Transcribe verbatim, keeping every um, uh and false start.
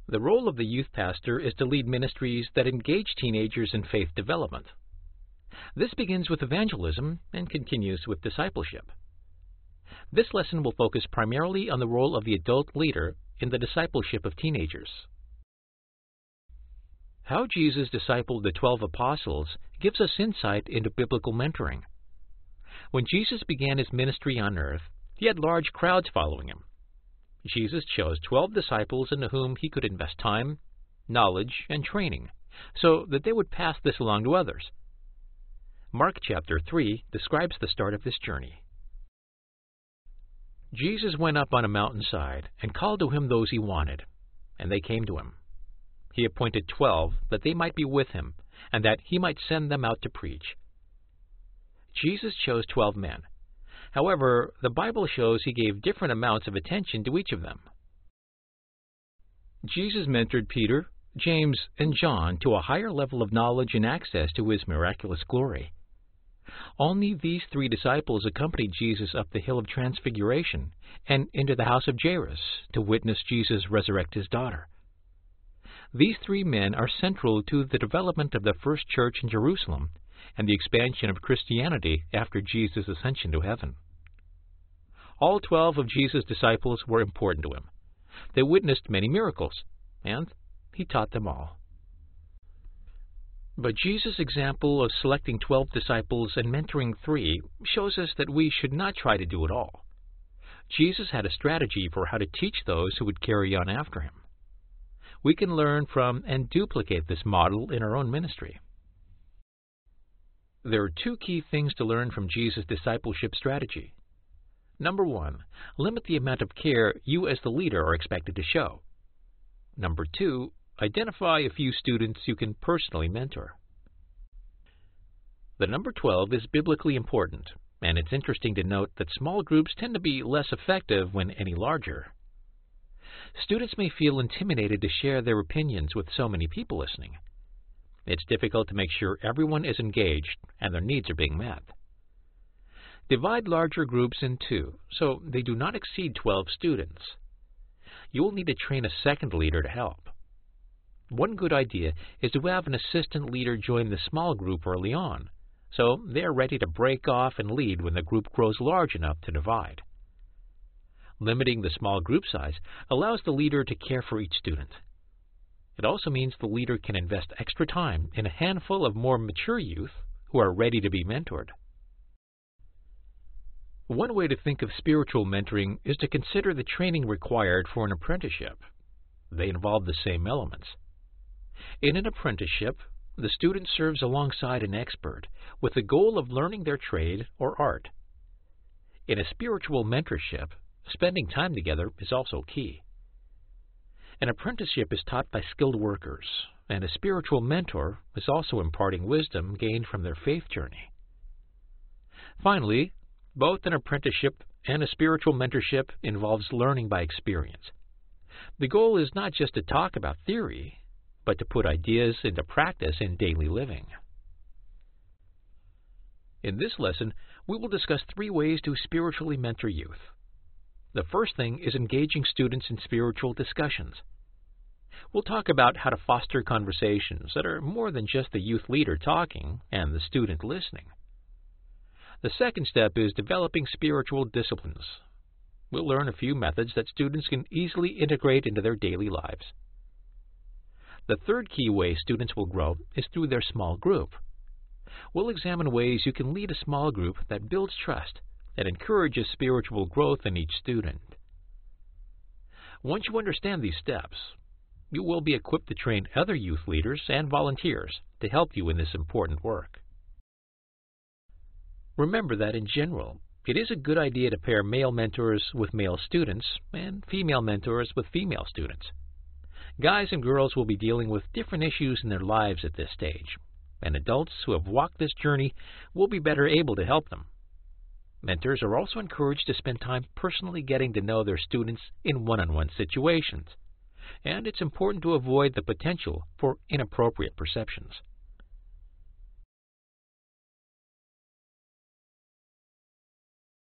The role of the youth pastor is to lead ministries that engage teenagers in faith development. This begins with evangelism and continues with discipleship. This lesson will focus primarily on the role of the adult leader in the discipleship of teenagers. How Jesus discipled the twelve apostles gives us insight into biblical mentoring. When Jesus began his ministry on earth, he had large crowds following him. Jesus chose twelve disciples into whom he could invest time, knowledge, and training, so that they would pass this along to others. Mark chapter three describes the start of this journey. Jesus went up on a mountainside and called to him those he wanted, and they came to him. He appointed twelve that they might be with him, and that he might send them out to preach. Jesus chose twelve men. However, the Bible shows he gave different amounts of attention to each of them. Jesus mentored Peter, James, and John to a higher level of knowledge and access to his miraculous glory. Only these three disciples accompanied Jesus up the hill of Transfiguration and into the house of Jairus to witness Jesus resurrect his daughter. These three men are central to the development of the first church in Jerusalem and the expansion of Christianity after Jesus' ascension to heaven. All twelve of Jesus' disciples were important to him. They witnessed many miracles, and he taught them all. But Jesus' example of selecting twelve disciples and mentoring three shows us that we should not try to do it all. Jesus had a strategy for how to teach those who would carry on after him. We can learn from and duplicate this model in our own ministry. There are two key things to learn from Jesus' discipleship strategy. Number one, limit the amount of care you as the leader are expected to show. Number two, identify a few students you can personally mentor. The number twelve is biblically important, and it's interesting to note that small groups tend to be less effective when any larger. Students may feel intimidated to share their opinions with so many people listening. It's difficult to make sure everyone is engaged and their needs are being met. Divide larger groups in two, so they do not exceed twelve students. You will need to train a second leader to help. One good idea is to have an assistant leader join the small group early on, so they are ready to break off and lead when the group grows large enough to divide. Limiting the small group size allows the leader to care for each student. It also means the leader can invest extra time in a handful of more mature youth who are ready to be mentored. One way to think of spiritual mentoring is to consider the training required for an apprenticeship. They involve the same elements. In an apprenticeship, the student serves alongside an expert with the goal of learning their trade or art. In a spiritual mentorship, spending time together is also key. An apprenticeship is taught by skilled workers, and a spiritual mentor is also imparting wisdom gained from their faith journey. Finally, both an apprenticeship and a spiritual mentorship involves learning by experience. The goal is not just to talk about theory, but to put ideas into practice in daily living. In this lesson, we will discuss three ways to spiritually mentor youth. The first thing is engaging students in spiritual discussions. We'll talk about how to foster conversations that are more than just the youth leader talking and the student listening. The second step is developing spiritual disciplines. We'll learn a few methods that students can easily integrate into their daily lives. The third key way students will grow is through their small group. We'll examine ways you can lead a small group that builds trust and encourages spiritual growth in each student. Once you understand these steps, you will be equipped to train other youth leaders and volunteers to help you in this important work. Remember that in general, it is a good idea to pair male mentors with male students and female mentors with female students. Guys and girls will be dealing with different issues in their lives at this stage, and adults who have walked this journey will be better able to help them. Mentors are also encouraged to spend time personally getting to know their students in one-on-one situations, and it's important to avoid the potential for inappropriate perceptions.